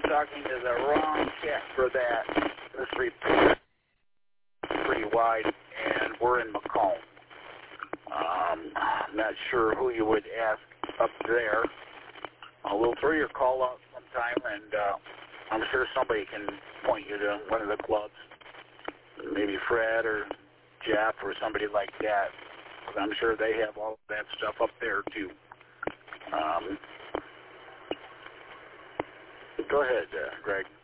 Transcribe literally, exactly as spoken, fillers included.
talking to the wrong cat for that. This report is pretty wide, and we're in Macomb. Um, I'm not sure who you would ask up there. Uh, we'll throw your call out sometime, and uh, I'm sure somebody can point you to one of the clubs. Maybe Fred or Jeff or somebody like that. I'm sure they have all that stuff up there, too. Um, go ahead, uh, Greg.